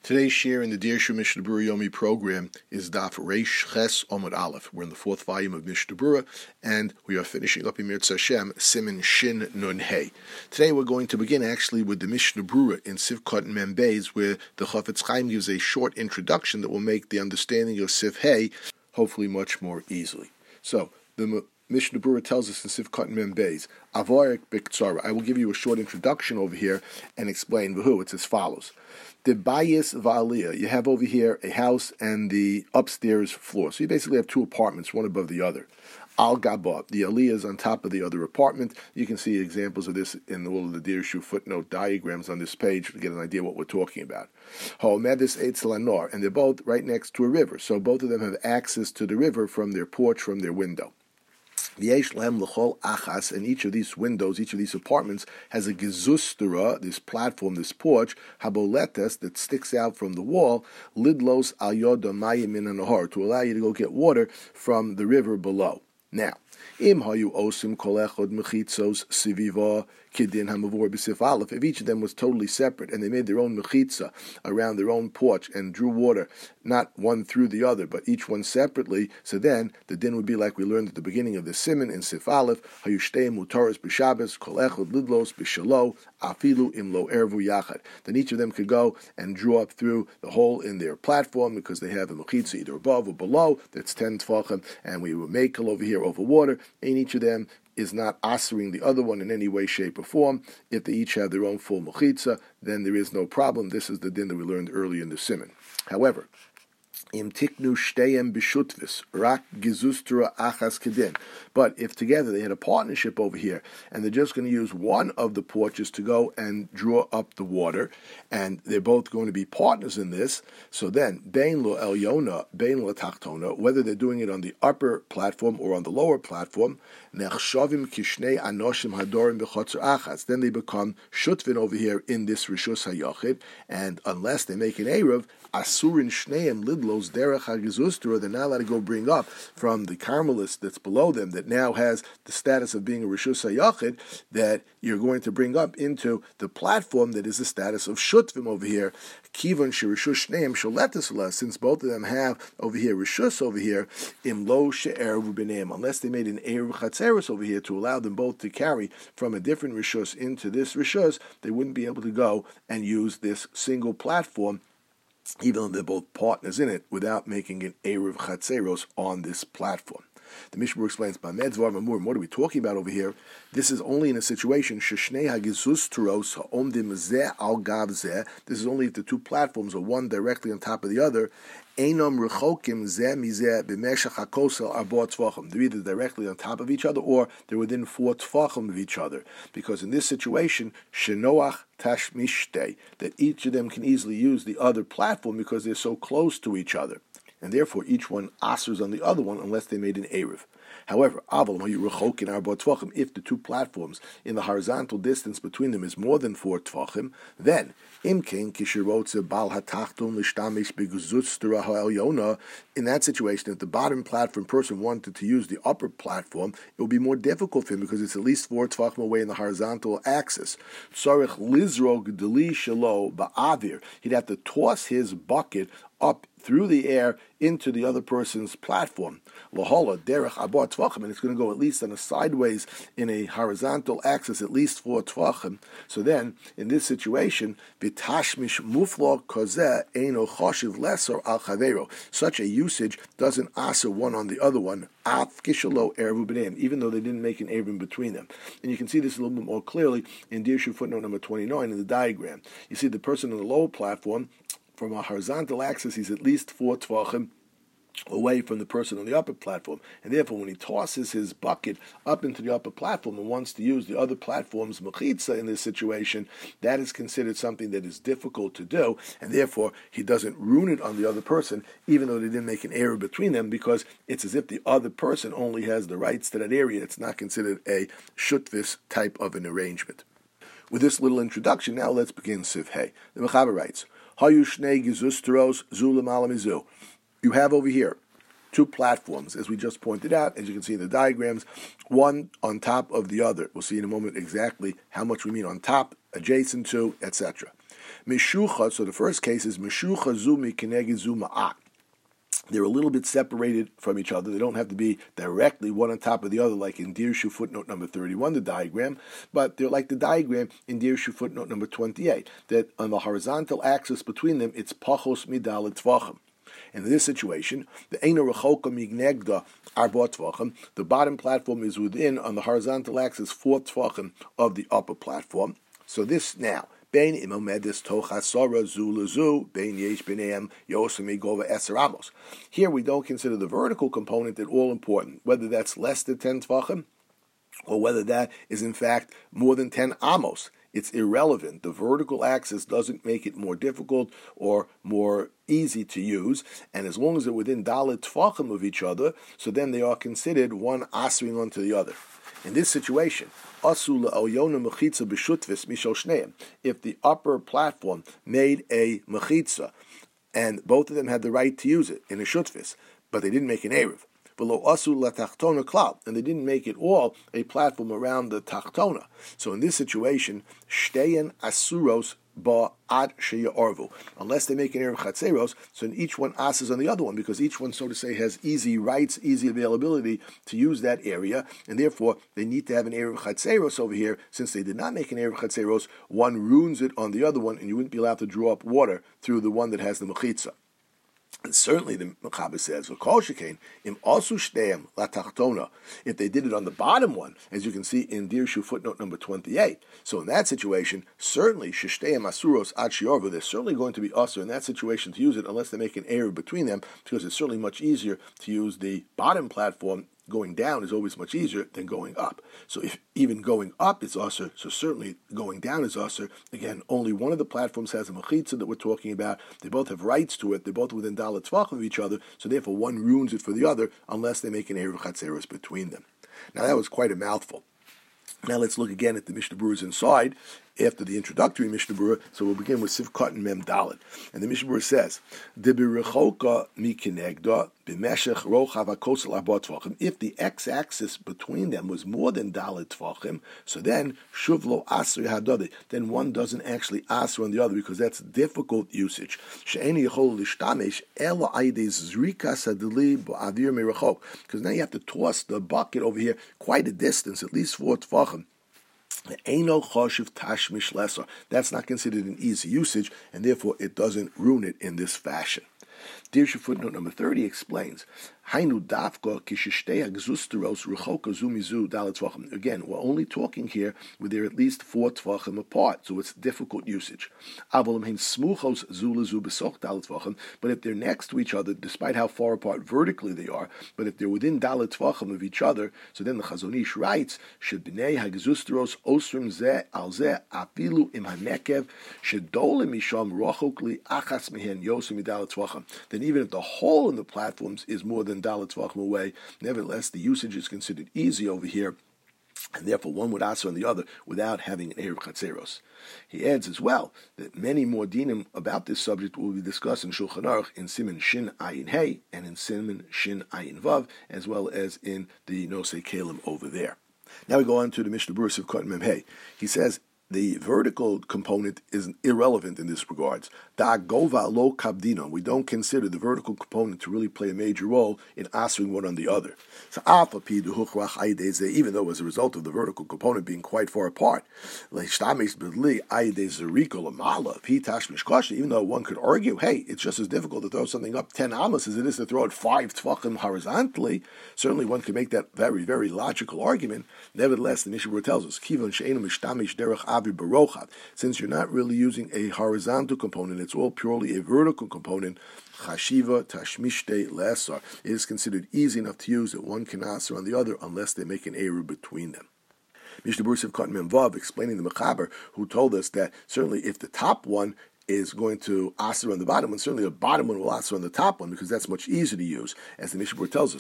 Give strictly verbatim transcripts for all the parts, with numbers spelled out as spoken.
Today's share in the Dirshu Mishnah Berurah Yomi program is Daf Reish Ches Omud Aleph. We're in the fourth volume of Mishnah Berurah, and we are finishing up in Mirz Hashem Siman Shin Nun Hey. Today we're going to begin actually with the Mishnah Berurah in Sivkot and Mem Beis, where the Chafetz Chaim gives a short introduction that will make the understanding of Siv Hey hopefully much more easily. So the Mishnah Berurah tells us in Sivkot and Mem Beis, Avarik Biktsara. I will give you a short introduction over here and explain Vahu. It's as follows. The bayis va'aliyah, you have over here a house and the upstairs floor. So you basically have two apartments, one above the other. Al gaba, the aliyah is on top of the other apartment. You can see examples of this in all of the Dirshu footnote diagrams on this page to get an idea what we're talking about. Ha'omedis eitz lanor, and they're both right next to a river. So both of them have access to the river from their porch, from their window. V'yesh lehem l'chol achas, and each of these windows, each of these apartments has a gezustra, this platform, this porch, haboletes, that sticks out from the wall, lidlos al yoda mayim min hanahar, to allow you to go get water from the river below. Now, im hayu osim kol echad mechitzos siviva kidin hamavur b'sif aleph. If each of them was totally separate and they made their own mechitza around their own porch and drew water, not one through the other, but each one separately, so then the din would be like we learned at the beginning of the siman in Sif Aleph, hayu shteim mutaros b'shabes kol echad lidlos b'shalo afilu imlo ervu yachad. Then each of them could go and draw up through the hole in their platform because they have a mechitza either above or below. That's ten tefachim, and we would make over here over water, and each of them is not answering the other one in any way, shape, or form. If they each have their own full mechitza, then there is no problem. This is the din that we learned earlier in the siman. However, im tiknu shteyem b'shutvis rak gezustra achas kedin. But if together they had a partnership over here, and they're just going to use one of the porches to go and draw up the water, and they're both going to be partners in this, so then bein lo elyona, bein lo tachtona, whether they're doing it on the upper platform or on the lower platform, nechshavim kishnei anoshim hadorim b'chotzer achas. Then they become shutvin over here in this rishus hayachid, and unless they make an eruv, asurin shneim lidlos derech hagezustra, they're not allowed to go bring up from the Carmelist that's below them, that now has the status of being a rishus hayachid, that you're going to bring up into the platform that is the status of shutvim over here. Kivon shirishus shneim sholetis, since both of them have over here rishus over here, im lo she'eruv b'neim, unless they made an eruv chatzeris over here to allow them both to carry from a different rishus into this rishus, they wouldn't be able to go and use this single platform, even though they're both partners in it, without making an eruv chatzeros on this platform. The Mishnah explains, what are we talking about over here? This is only in a situation, sheshnei hagezustros ha'omdim zeh al gav zeh. This is only if the two platforms are one directly on top of the other. Einom rechokim zeh mizeh b'meshach hakosel arba'at tvachim. They're either directly on top of each other or they're within four tvachim of each other. Because in this situation, shenoach tashmishtei, that each of them can easily use the other platform because they're so close to each other. And therefore, each one asers on the other one unless they made an eruv. However, if the two platforms in the horizontal distance between them is more than four tvachim, then in that situation, if the bottom platform person wanted to use the upper platform, it would be more difficult for him because it's at least four tvachim away in the horizontal axis. He'd have to toss his bucket up through the air into the other person's platform. Lahola derech abot tvachim, and it's going to go at least on a sideways in a horizontal axis, at least four tvachim. So then, in this situation, vitashmish muflo kozeh eino choshiv lesor al chavero. Such a usage doesn't aser one on the other one, af kishalo eruv b'neim, even though they didn't make an eruv between them. And you can see this a little bit more clearly in Dirshu footnote number twenty-nine in the diagram. You see the person on the lower platform, from a horizontal axis, he's at least four tvachim away from the person on the upper platform. And therefore, when he tosses his bucket up into the upper platform and wants to use the other platform's mechitza in this situation, that is considered something that is difficult to do, and therefore he doesn't ruin it on the other person, even though they didn't make an error between them, because it's as if the other person only has the rights to that area. It's not considered a shutvis type of an arrangement. With this little introduction, now let's begin Siv Hey. The Mechaber writes, you have over here two platforms, as we just pointed out, as you can see in the diagrams, one on top of the other. We'll see in a moment exactly how much we mean on top, adjacent to, et cetera. Mishucha, so the first case is Mishucha zu mikeneged zu ma'at. They're a little bit separated from each other. They don't have to be directly one on top of the other, like in Dirshu footnote number thirty-one, the diagram, but they're like the diagram in Dirshu footnote number twenty-eight, that on the horizontal axis between them, it's pachos midal tvachim. And in this situation, the Eina Rechoka Mignegda Arba Tvachim, the bottom platform is within, on the horizontal axis, four Tvachim of the upper platform. So this now, Bein Imomedis Tochasora Zulazu, Bein Yesh Beneam Yosemi Gova Eser. Here we don't consider the vertical component at all important, whether that's less than ten Tvachim, or whether that is in fact more than ten amos. It's irrelevant. The vertical axis doesn't make it more difficult or more easy to use, and as long as they're within dalet tfachim of each other, so then they are considered one asring onto the other. In this situation, if the upper platform made a mechitza, and both of them had the right to use it in a shutvis, but they didn't make an erev, and they didn't make it all a platform around the tachtona. So in this situation, shteyen asuros ba ad sheya unless they make an erev chatzeros, so in each one asses on the other one, because each one, so to say, has easy rights, easy availability to use that area, and therefore they need to have an erev chatzeros over here. Since they did not make an erev chatzeros, one ruins it on the other one, and you wouldn't be allowed to draw up water through the one that has the mechitza. And certainly the Mechaber says, im also shteim la tachtona, if they did it on the bottom one, as you can see in Dirshu footnote number twenty-eight. So in that situation, certainly shteim asuros ad shiorva, they're certainly going to be usher in that situation to use it, unless they make an error between them, because it's certainly much easier to use the bottom platform. Going down is always much easier than going up. So if even going up is usher, so certainly going down is usher. Again, only one of the platforms has a mechitza that we're talking about. They both have rights to it. They're both within dalet tvach of each other. So therefore, one ruins it for the other unless they make an erev chatzeros between them. Now that was quite a mouthful. Now let's look again at the Mishnah Berurah's inside after the introductory Mishnah Berurah. So we'll begin with Sivkot and Mem Dalet. And the Mishnah Berurah says, "Debirechoka mikinegda b'meshech rochav hakosel arba tvachim." If the x-axis between them was more than dalet tvachim, so then shuvlo asri hadadi. Then one doesn't actually asr on the other because that's difficult usage. She'eni yechol lishtamesh ela aides zrika sadili ba'avir mirachok. Because now you have to toss the bucket over here quite a distance, at least four tvachim. That's not considered an easy usage, and therefore it doesn't ruin it in this fashion. Dirshu footnote number thirty explains, Hainu dafka kishishtei agzusteros rechoka zumizu dalet tvachim. Again, we're only talking here where they're at least four tvachim apart, so it's difficult usage. Avolim hein smuchos zulazu besoch dalet tvachim. But if they're next to each other, despite how far apart vertically they are, but if they're within dalet tvachim of each other, so then the Chazon Ish writes, shebnei hagzusteros osrim zeh al zeh afilu im hanekev shedolim misham rochok li achas mehen yosem dalet tvachim. Then even if the hole in the platforms is more than dalet tvachim away, nevertheless the usage is considered easy over here, and therefore one would answer on the other without having an erev chatzeros. He adds as well that many more dinim about this subject will be discussed in Shulchan Aruch in Siman Shin Ayin Hey and in Siman Shin Ayin Vav, as well as in the Nosei Kalim over there. Now we go on to the Mishnah Berurah of Kot Mem Hey. He says the vertical component is irrelevant in this regards. Da'agova lo kabdino. We don't consider the vertical component to really play a major role in answering one on the other. So even though as a result of the vertical component being quite far apart, even though one could argue, hey, it's just as difficult to throw something up ten amas as it is to throw it five tvachim horizontally, certainly one could make that very, very logical argument. Nevertheless, the Mishnah Berurah tells us, since you're not really using a horizontal component, it's all purely a vertical component. Chashiva tashmishte lesar. It is considered easy enough to use that one can answer on the other unless they make an error between them. Mishnah Berurah Sivkot Mem Vav explaining the Mechaber, who told us that certainly if the top one is going to answer on the bottom one, certainly the bottom one will answer on the top one because that's much easier to use. As the Mishnah Berurah tells us,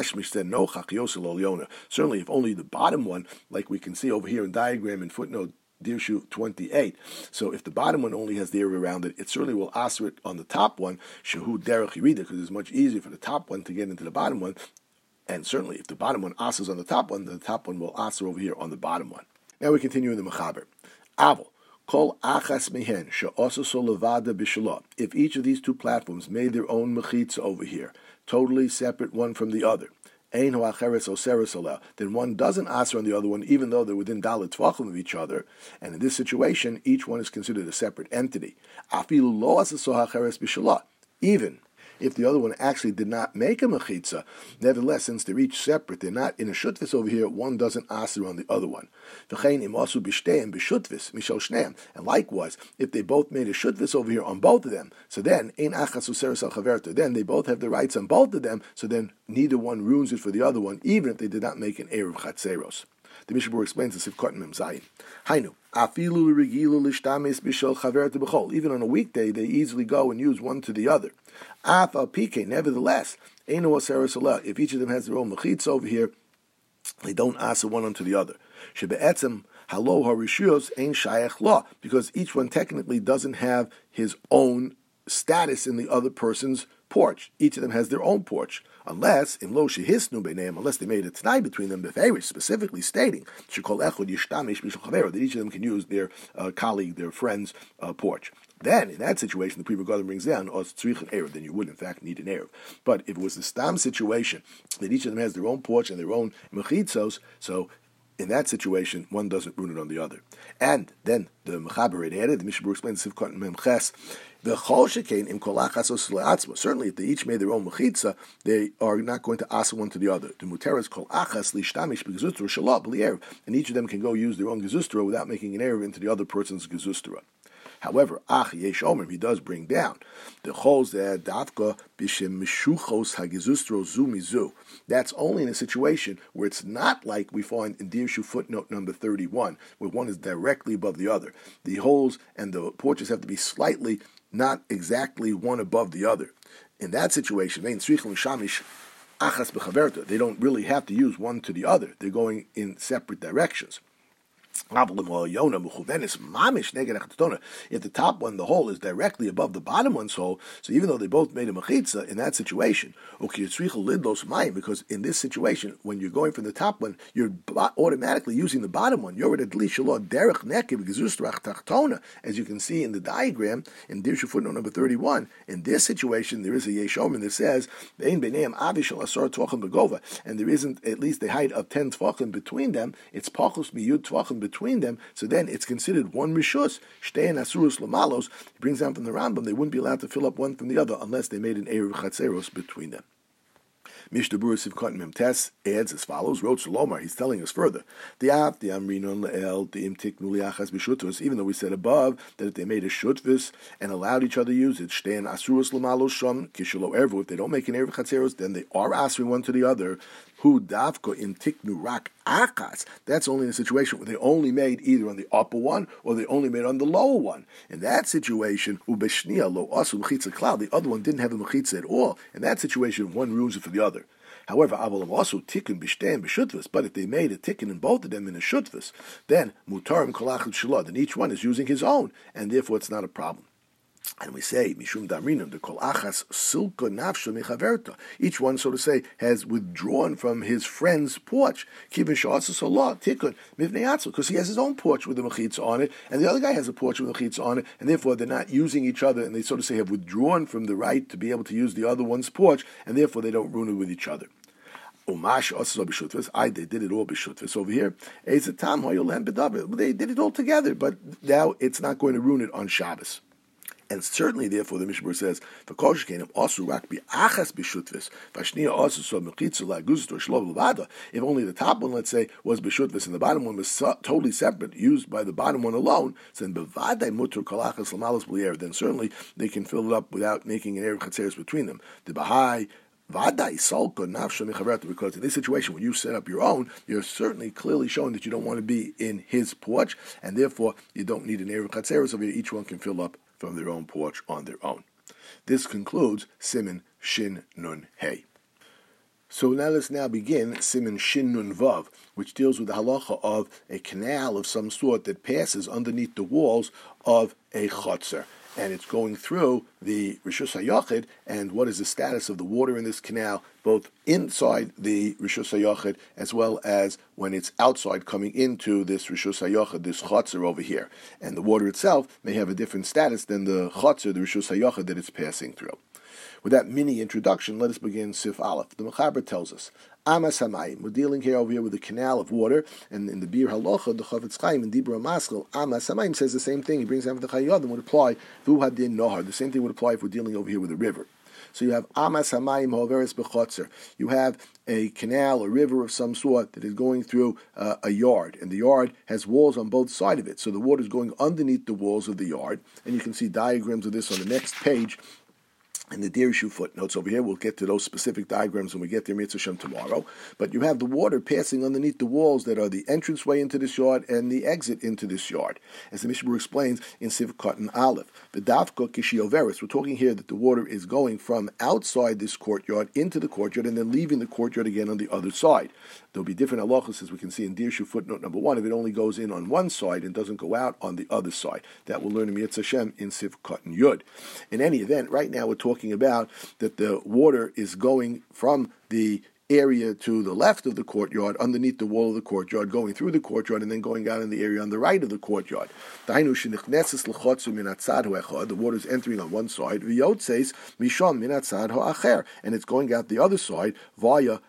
certainly if only the bottom one, like we can see over here in diagram in footnote Dirshu twenty-eight. So if the bottom one only has the area around it, it certainly will answer it on the top one, Shehu Derech Yirida, because it's much easier for the top one to get into the bottom one. And certainly if the bottom one answers on the top one, the top one will answer over here on the bottom one. Now we continue in the Mechaber. Aval. Kol achas mehen she'osa solevada b'shalom. If each of these two platforms made their own mechitza over here, totally separate one from the other, ein hu acheres oseres aleh, then one doesn't answer on the other one, even though they're within dalet tvachim of each other. And in this situation, each one is considered a separate entity. Afilu lo asaso acheres b'shalom. Even if the other one actually did not make a mechitza, nevertheless, since they're each separate, they're not in a shutvis over here, one doesn't aser on the other one. And likewise, if they both made a shutvis over here on both of them, so then, then they both have the rights on both of them, so then neither one ruins it for the other one, even if they did not make an erev chatzeros. The Mishnah Berurah explains this if Sifkot Mem Zayin. Hainu, afilu regilu lishtamis b'shel chaver b'chol. Even on a weekday, they easily go and use one to the other. Af al pike, nevertheless, einu aseres aleh. If each of them has their own mechitza over here, they don't answer one onto the other. Shebe'etzem halo harishuyos ein shayach law, because each one technically doesn't have his own status in the other person's porch. Each of them has their own porch, unless in lo shehisnu b'neim, unless they made a t'nai between them, b'ferish, specifically stating shekol echad yishtamish b'shel chaver, that each of them can use their uh, colleague, their friend's uh, porch. Then, in that situation, the Pri Megadim brings down os tzrich an erev. Then you would, in fact, need an erev. But if it was the stam situation that each of them has their own porch and their own mechitzos, so in that situation, one doesn't ruin it on the other. And then the Mechaber added, the Mishnah Berurah explains Sifkot Mem Ches, the Chol Shekain im kol achas os le'atzmo. Certainly, if they each made their own mechitza, they are not going to asa one to the other. The Muteres kol achas lishtamish b'gezustra shalot b'li, and each of them can go use their own gezustra without making an erev into the other person's gezustra. However, ach yesh omer, he does bring down the chols that dafka b'shem mishuchos hagezustro zu mizu. That's only in a situation where it's not like we find in Dirshu footnote number thirty-one, where one is directly above the other. The holes and the porches have to be slightly, not exactly one above the other. In that situation, they don't really have to use one to the other. They're going in separate directions. If the top one, the hole, is directly above the bottom one's hole, so even though they both made a mechitza in that situation, because in this situation, when you're going from the top one, you're automatically using the bottom one. You're at as you can see in the diagram in Dirshu footnote number thirty-one. In this situation, there is a yeshomin that says, and there isn't at least a height of ten tvachim between them. It's pachus miyud tvachim between them, so then it's considered one rishus. Shtein asurus lamalos. He brings down from the Rambam, they wouldn't be allowed to fill up one from the other unless they made an erev chatzeros between them. Mishnah Berurah Sivkot Mem Tes adds as follows: Roch Lomar, he's telling us further. The av the amrinon le'el the imtik nuliachas b'shutvis. Even though we said above that if they made a shutvis and allowed each other to use it, shtein asurus lamalos sham kishelo ervu. If they don't make an erev chatzeros, then they are answering one to the other. Hu davko imtik nurak akas. That's only in a situation where they only made either on the upper one or they only made on the lower one. In that situation, ubeshnia lo asu mechitza klal. The other one didn't have a mechitza at all. In that situation, one rules it for the other. However, avalam also tikkun b'shtein b'shutvis. But if they made a tikkun in both of them in a shutvis, then mutarim kolachut shalot, and each one is using his own, and therefore it's not a problem. And we say, Mishum Damrinum, the Kol Achas Silka Nafsha Mechaverta. Each one, so to say, has withdrawn from his friend's porch. Kivin Sha'asa Salah, Tikkun, Mivnei Atzel, because he has his own porch with the Mechitza on it, and the other guy has a porch with the Mechitza on it, and therefore they're not using each other, and they, so to say, have withdrawn from the right to be able to use the other one's porch, and therefore they don't ruin it with each other. Umash also b'shutvis. I they did it all b'shutvis over here. They did it all together, but now it's not going to ruin it on Shabbos. And certainly, therefore, the Mishnah Berurah says, if only the top one, let's say, was b'shutvis and the bottom one was so, totally separate, used by the bottom one alone, then then certainly they can fill it up without making an erev chatzeros between them. The Bahai, because in this situation, when you set up your own, you're certainly clearly showing that you don't want to be in his porch, and therefore you don't need an erev chatzeros over here. Each one can fill up from their own porch on their own. This concludes Siman Shin Nun Hey. So now let's now begin Siman Shin Nun Vav, which deals with the halacha of a canal of some sort that passes underneath the walls of a chotzer. and it's going through the Rishus HaYachid, and what is the status of the water in this canal, both inside the Rishus HaYachid as well as when it's outside coming into this Rishus HaYachid, this Chotzer over here. And the water itself may have a different status than the Chotzer, the Rishus HaYachid that it's passing through. With that mini introduction, let us begin Sif Aleph. The Mechaber tells us, Amas Hamayim. We're dealing here over here with the canal of water, and in the Bir Halacha, the Chavetz Chaim in Dibra Maskil, Amas Hamayim says the same thing. He brings down the Chayadim would apply Vu Hadin Nohar. The same thing would apply if we're dealing over here with a river. So you have Amas Hamayim Hoveres Bechotzer. You have a canal, a river of some sort that is going through uh, a yard, and the yard has walls on both sides of it. So the water is going underneath the walls of the yard, and you can see diagrams of this on the next page. In the Dirshu footnotes over here, we'll get to those specific diagrams when we get there, Mitzvah Shem, tomorrow. But you have the water passing underneath the walls that are the entranceway into this yard and the exit into this yard. As the Mishnah explains in Sivkot and Aleph, V'davka Kishioveris, we're talking here that the water is going from outside this courtyard into the courtyard and then leaving the courtyard again on the other side. There'll be different halachas, as we can see in Dirshu footnote number one, if it only goes in on one side and doesn't go out on the other side. That we'll learn in Mitzvah Shem in Sivkot and Yud. In any event, right now we're talking about that the water is going from the area to the left of the courtyard, underneath the wall of the courtyard, going through the courtyard, and then going out in the area on the right of the courtyard. The water is entering on one side, and it's going out the other side via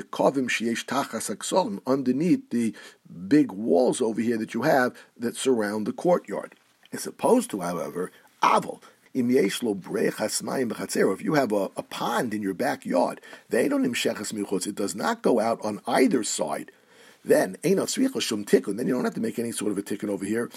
underneath the big walls over here that you have that surround the courtyard. As opposed to, however, Aval. If you have a, a pond in your backyard, it does not go out on either side. Then, then you don't have to make any sort of a tikkun over here,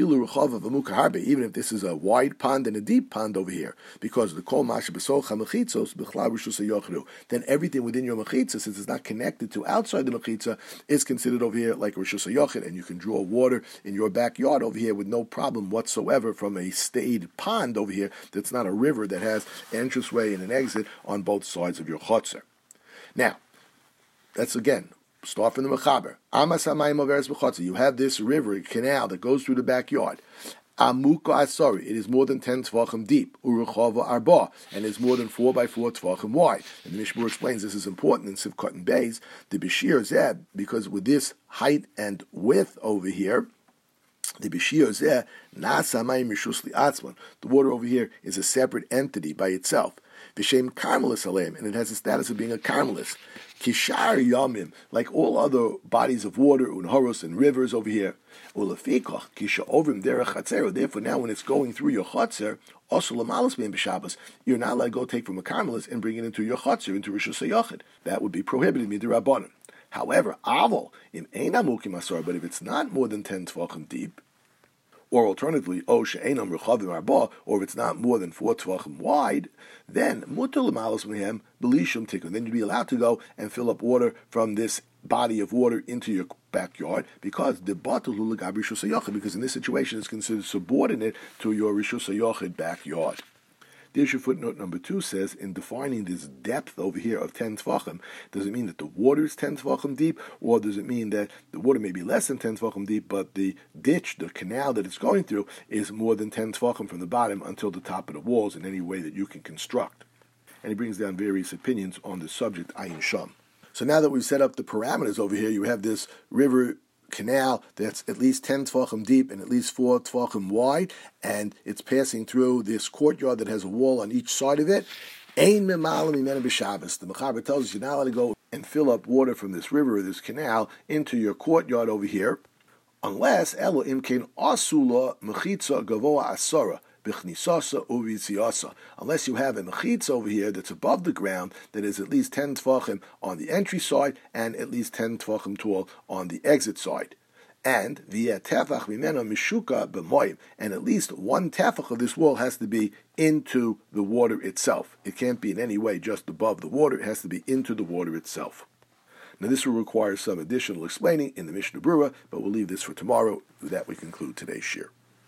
even if this is a wide pond and a deep pond over here, because the kol masha b'socha mechitzos b'chlal rishus hayochru. Then everything within your mechitza, since it's not connected to outside the mechitza, is considered over here like rishus hayochid, and you can draw water in your backyard over here with no problem whatsoever from a stayed pond over here that's not a river that has an entranceway and an exit on both sides of your chotzer. Now, that's again. Start from the Mechaber. Amas Hamayim Overes B'chotzer. You have this river, a canal that goes through the backyard. Amuka Asari. It is more than ten tvachim deep. Uruchava Arba. And it's more than four by four tvachim wide. And the Mishmur explains this is important in Sivkot and Beis. The Bishir Zeh, because with this height and width over here, the Bishir Zeh, Nas Hamayim Rishus Li'atzman. The water over here is a separate entity by itself. B'shem Karmelis Aleim, and it has the status of being a Karmelis. Kishar Yamim, like all other bodies of water, unhoros and rivers over here. Ulafikoch, Kisha Ovrim Derech Chatzer. Therefore, now when it's going through your Chatzer, also Lamalas Bein B'Shabbos, you're not allowed to go take from a Karmelis and bring it into your Chatzer, into Rishus HaYachid. That would be prohibited midrabanan. However, Avol im Ein Amukim Asor, but if it's not more than ten tvachim deep, or alternatively, O she'enam rechavim arba, or if it's not more than four tvachim wide, then mutar l'malos mehem b'lishum tikkun. Then you'd be allowed to go and fill up water from this body of water into your backyard, because the batul hu l'gab rishus hayochid, because in this situation it's considered subordinate to your rishus hayochid backyard. The issue footnote number two says, in defining this depth over here of ten tvachim, does it mean that the water is ten tvachim deep, or does it mean that the water may be less than ten tvachim deep, but the ditch, the canal that it's going through, is more than ten tvachim from the bottom until the top of the walls in any way that you can construct? And he brings down various opinions on the subject, Ayin Sham. So now that we've set up the parameters over here, you have this river canal that's at least ten tvachim deep and at least four tvachim wide, and it's passing through this courtyard that has a wall on each side of it. Ein memalim imenu b'Shabbos. The Mechaber tells us you're not allowed to go and fill up water from this river or this canal into your courtyard over here, unless elo imkein asula mechitza gavoa asara. Unless you have a mechitza over here that's above the ground that is at least ten tvachim on the entry side and at least ten tvachim tall on the exit side. And via tefach mimena mishuka b'moyim, and at least one tefach of this wall has to be into the water itself. It can't be in any way just above the water, it has to be into the water itself. Now this will require some additional explaining in the Mishnah Berurah, but we'll leave this for tomorrow. With that we conclude today's shir.